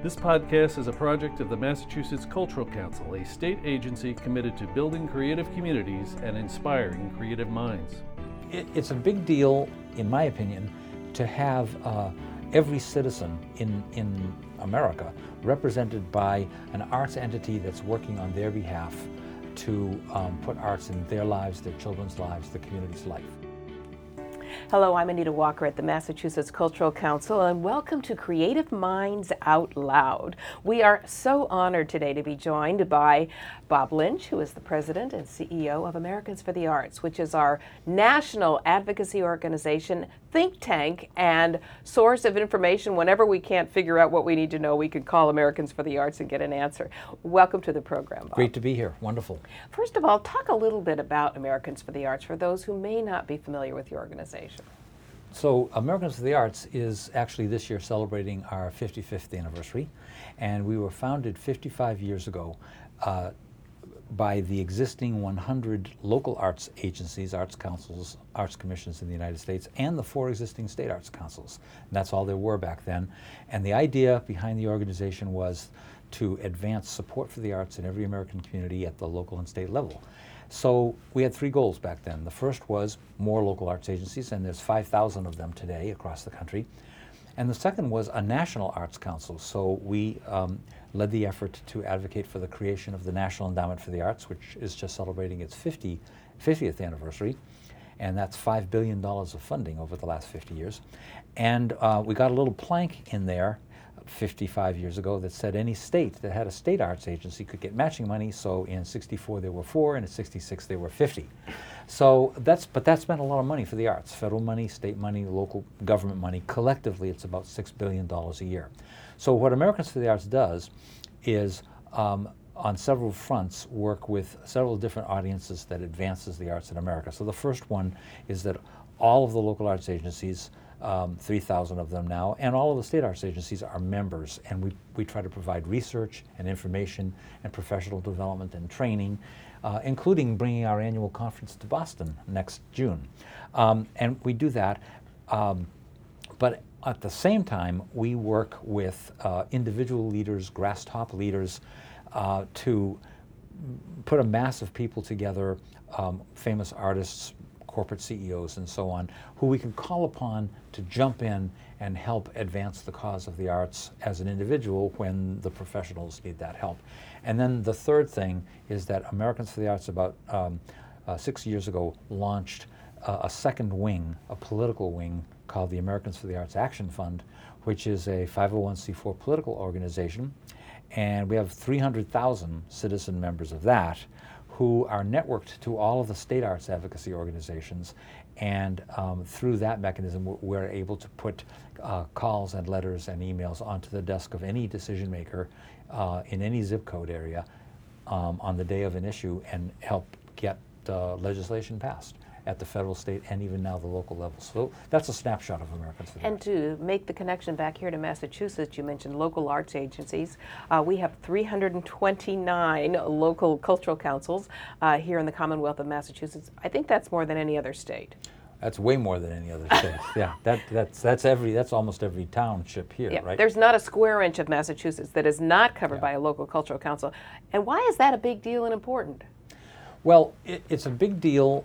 This podcast is a project of the Massachusetts Cultural Council, a state agency committed to building creative communities and inspiring creative minds. It's a big deal, in my opinion, to have every citizen in America represented by an arts entity that's working on their behalf to put arts in their lives, their children's lives, the community's life. Hello, I'm Anita Walker at the Massachusetts Cultural Council, and welcome to Creative Minds Out Loud. We are so honored today to be joined by Bob Lynch, who is the president and CEO of Americans for the Arts, which is our national advocacy organization, think tank, and source of information. Whenever we can't figure out what we need to know, we can call Americans for the Arts and get an answer. Welcome to the program, Bob. Great to be here. Wonderful. First of all, talk a little bit about Americans for the Arts for those who may not be familiar with your organization. So Americans for the Arts is actually this year celebrating our 55th anniversary, and we were founded 55 years ago by the existing 100 local arts agencies, arts councils, arts commissions in the United States, and the 4 existing state arts councils. And that's all there were back then. And the idea behind the organization was to advance support for the arts in every American community at the local and state level. So we had 3 goals back then. The first was more local arts agencies, and there's 5,000 of them today across the country. And the second was a national arts council. So we led the effort to advocate for the creation of the National Endowment for the Arts, which is just celebrating its 50th anniversary. And that's $5 billion of funding over the last 50 years. And we got a little plank in there 55 years ago that said any state that had a state arts agency could get matching money. So in '64 there were 4, and in '66 there were 50. So that spent a lot of money for the arts, federal money, state money, local government money. Collectively it's about $6 billion a year. So what Americans for the Arts does is on several fronts work with several different audiences that advances the arts in America. So the first one is that all of the local arts agencies, 3,000 of them now, and all of the state arts agencies are members, and we try to provide research and information and professional development and training, including bringing our annual conference to Boston next June. And we do that, but at the same time we work with individual leaders, grass-top leaders, to put a mass of people together, famous artists, corporate CEOs and so on, who we can call upon to jump in and help advance the cause of the arts as an individual when the professionals need that help. And then the third thing is that Americans for the Arts about 6 years ago launched a second wing, a political wing called the Americans for the Arts Action Fund, which is a 501c4 political organization. And we have 300,000 citizen members of that who are networked to all of the state arts advocacy organizations, and through that mechanism we're able to put calls and letters and emails onto the desk of any decision maker in any zip code area on the day of an issue and help get legislation passed at the federal, state, and even now the local level. So that's a snapshot of Americans for the Arts. And to make the connection back here to Massachusetts, you mentioned local arts agencies. We have 329 local cultural councils here in the Commonwealth of Massachusetts. I think that's more than any other state. That's way more than any other state. Yeah, that's almost every township here, yeah, right? There's not a square inch of Massachusetts that is not covered by a local cultural council. And why is that a big deal and important? Well, it's a big deal,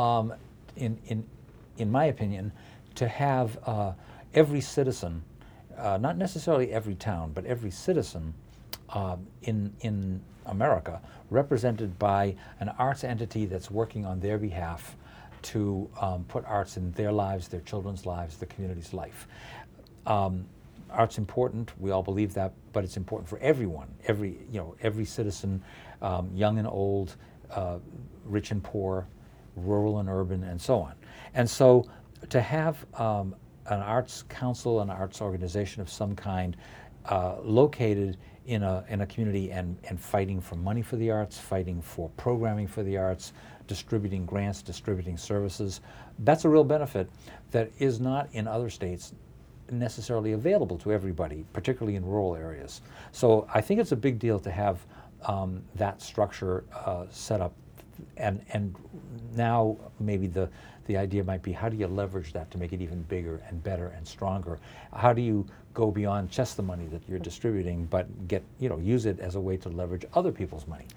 in my opinion, to have every citizen, not necessarily every town, but every citizen in America represented by an arts entity that's working on their behalf to put arts in their lives, their children's lives, the community's life. Art's important, we all believe that, but it's important for everyone, every citizen, young and old, rich and poor, rural and urban, and so on. And so to have an arts council, an arts organization of some kind located in a community and fighting for money for the arts, fighting for programming for the arts, distributing grants, distributing services, that's a real benefit that is not in other states necessarily available to everybody, particularly in rural areas. So I think it's a big deal to have that structure set up, and now maybe the the idea might be, how do you leverage that to make it even bigger and better and stronger? How do you go beyond just the money that you're distributing, but use it as a way to leverage other people's money?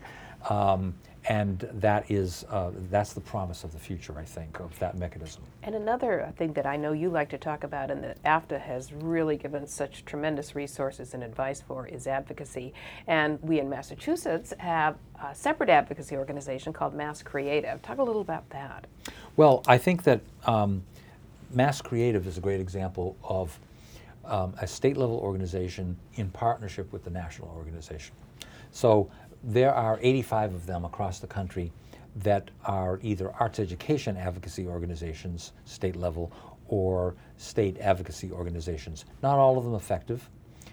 And that's the promise of the future, I think, of that mechanism. And another thing that I know you like to talk about and that AFTA has really given such tremendous resources and advice for is advocacy. And we in Massachusetts have a separate advocacy organization called Mass Creative. Talk a little about that. Well, I think that Mass Creative is a great example of a state-level organization in partnership with the national organization. So there are 85 of them across the country that are either arts education advocacy organizations, state level, or state advocacy organizations. Not all of them effective,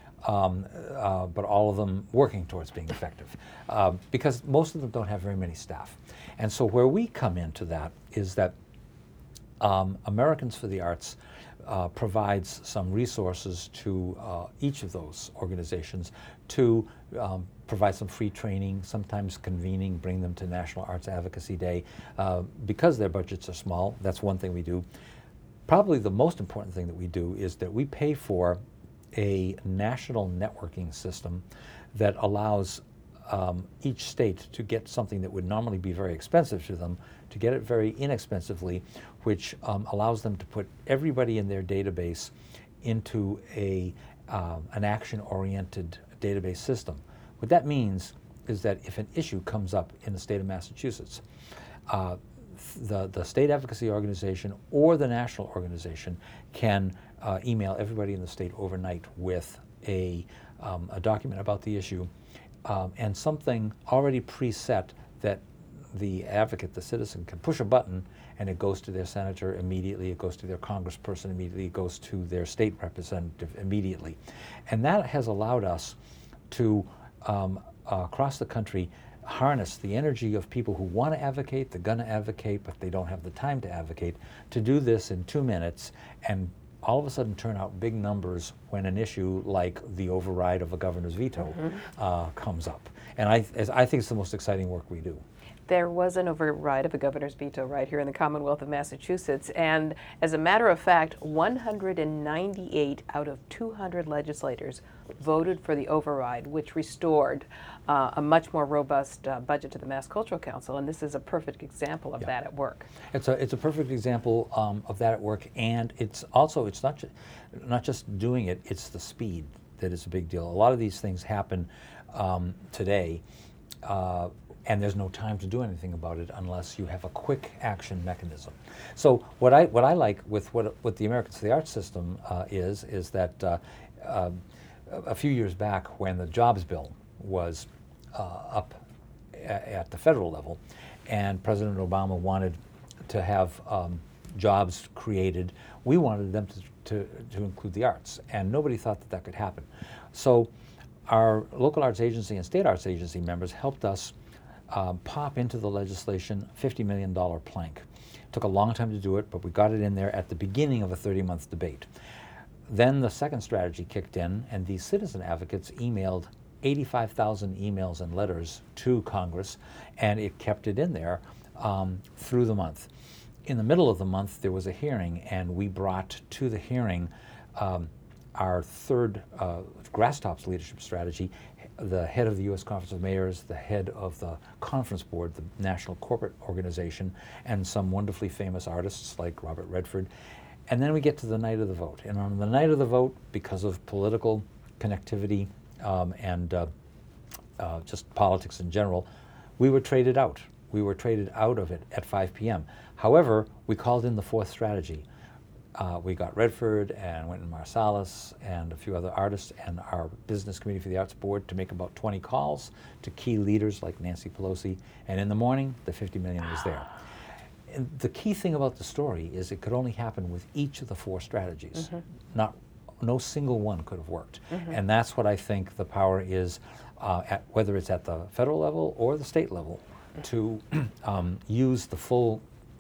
but all of them working towards being effective, because most of them don't have very many staff. And so where we come into that is that Americans for the Arts provides some resources to each of those organizations to provide some free training, sometimes convening, bring them to National Arts Advocacy Day. Because their budgets are small, that's one thing we do. Probably the most important thing that we do is that we pay for a national networking system that allows each state to get something that would normally be very expensive to them, to get it very inexpensively, which allows them to put everybody in their database into an action-oriented database system. What that means is that if an issue comes up in the state of Massachusetts, the state advocacy organization or the national organization can email everybody in the state overnight with a document about the issue and something already preset that the advocate, the citizen, can push a button and it goes to their senator immediately, it goes to their congressperson immediately, it goes to their state representative immediately. And that has allowed us to, across the country, harness the energy of people who want to advocate, they're going to advocate, but they don't have the time to advocate, to do this in 2 minutes and all of a sudden turn out big numbers when an issue like the override of a governor's veto comes up. And I think it's the most exciting work we do. There was an override of a governor's veto right here in the Commonwealth of Massachusetts, and as a matter of fact, 198 out of 200 legislators voted for the override, which restored a much more robust budget to the Mass Cultural Council, and this is a perfect example of that at work. It's a perfect example of that at work, and it's also, it's not just doing it, it's the speed that is a big deal. A lot of these things happen today, and there's no time to do anything about it unless you have a quick action mechanism. So what I like with what the Americans for the Arts system is that a few years back, when the Jobs Bill was up at the federal level, and President Obama wanted to have jobs created, we wanted them to include the arts, and nobody thought that could happen. So our local arts agency and state arts agency members helped us pop into the legislation $50 million plank. It took a long time to do it, but we got it in there at the beginning of a 30-month debate. Then the second strategy kicked in, and these citizen advocates emailed 85,000 emails and letters to Congress, and it kept it in there through the month. In the middle of the month, there was a hearing, and we brought to the hearing our third Grasstops leadership strategy, the head of the U.S. Conference of Mayors, the head of the Conference Board, the National Corporate Organization, and some wonderfully famous artists like Robert Redford. And then we get to the night of the vote. And on the night of the vote, because of political connectivity and just politics in general, we were traded out. We were traded out of it at 5 p.m. However, we called in the fourth strategy. We got Redford and Wynton Marsalis and a few other artists and our Business Committee for the Arts Board to make about 20 calls to key leaders like Nancy Pelosi, and in the morning, the $50 million was there. And the key thing about the story is it could only happen with each of the four strategies. No single one could have worked. And that's what I think the power is, whether it's at the federal level or the state level, to use the full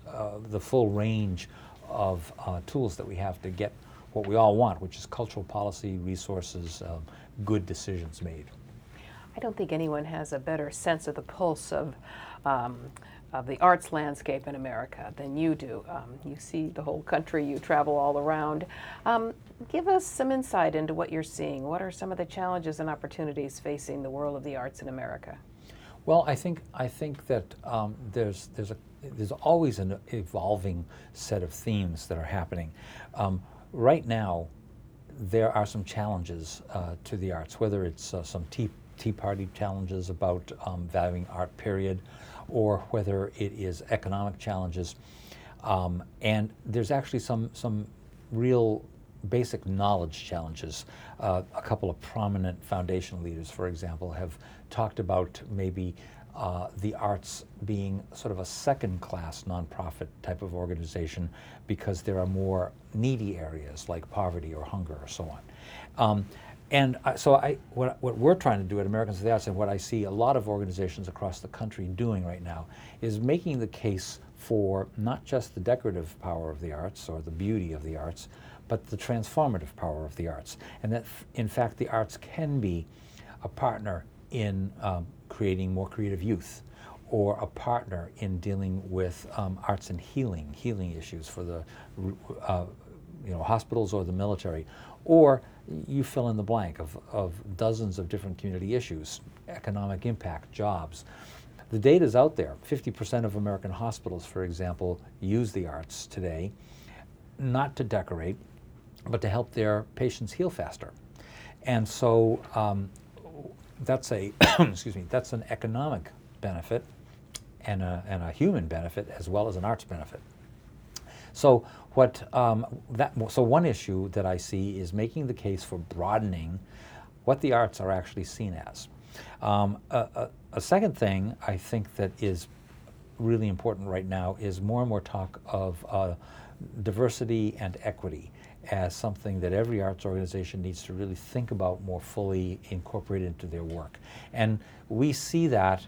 range of tools that we have to get what we all want, which is cultural policy, resources, good decisions made. I don't think anyone has a better sense of the pulse of of the arts landscape in America than you do. You see the whole country, you travel all around. Give us some insight into what you're seeing. What are some of the challenges and opportunities facing the world of the arts in America? Well, I think that there's always an evolving set of themes that are happening. Right now, there are some challenges to the arts, whether it's some Tea Party challenges about valuing art, period, or whether it is economic challenges. And there's actually some real basic knowledge challenges. A couple of prominent foundation leaders, for example, have talked about maybe the arts being sort of a second-class nonprofit type of organization because there are more needy areas like poverty or hunger or so on. What we're trying to do at Americans for the Arts, and what I see a lot of organizations across the country doing right now, is making the case for not just the decorative power of the arts or the beauty of the arts, but the transformative power of the arts. And that, in fact, the arts can be a partner in creating more creative youth, or a partner in dealing with arts and healing issues for the hospitals or the military, or you fill in the blank of dozens of different community issues, economic impact, jobs. The data's out there. 50% of American hospitals, for example, use the arts today, not to decorate, but to help their patients heal faster. And so that's that's an economic benefit and a human benefit as well as an arts benefit. So one issue that I see is making the case for broadening what the arts are actually seen as. A second thing I think that is really important right now is more and more talk of diversity and equity as something that every arts organization needs to really think about more fully, incorporate into their work. And we see that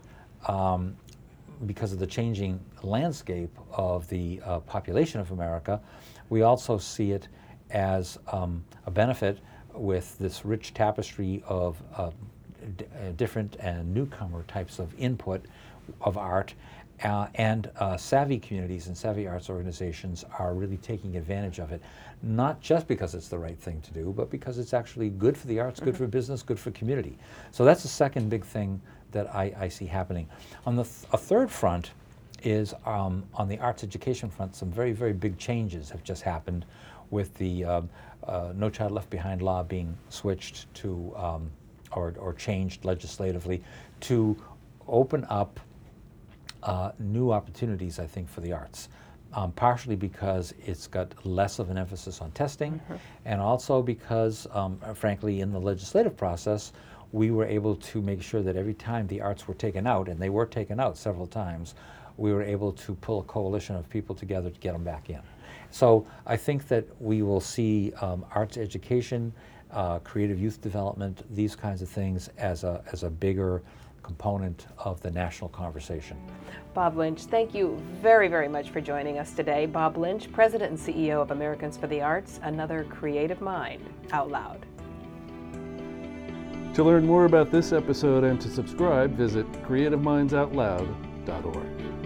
because of the changing landscape of the population of America. We also see it as a benefit with this rich tapestry of different and newcomer types of input of art, and savvy communities and savvy arts organizations are really taking advantage of it, not just because it's the right thing to do, but because it's actually good for the arts, good for business, good for community. So that's the second big thing that I see happening. On a third front is on the arts education front, some very, very big changes have just happened with the No Child Left Behind law being switched to, or changed legislatively to open up new opportunities, I think, for the arts. Partially because it's got less of an emphasis on testing, and also because, frankly, in the legislative process, we were able to make sure that every time the arts were taken out, and they were taken out several times, we were able to pull a coalition of people together to get them back in. So I think that we will see arts education, creative youth development, these kinds of things as a bigger component of the national conversation. Bob Lynch, thank you very, very much for joining us today. Bob Lynch, President and CEO of Americans for the Arts, another creative mind out loud. To learn more about this episode and to subscribe, visit creativemindsoutloud.org.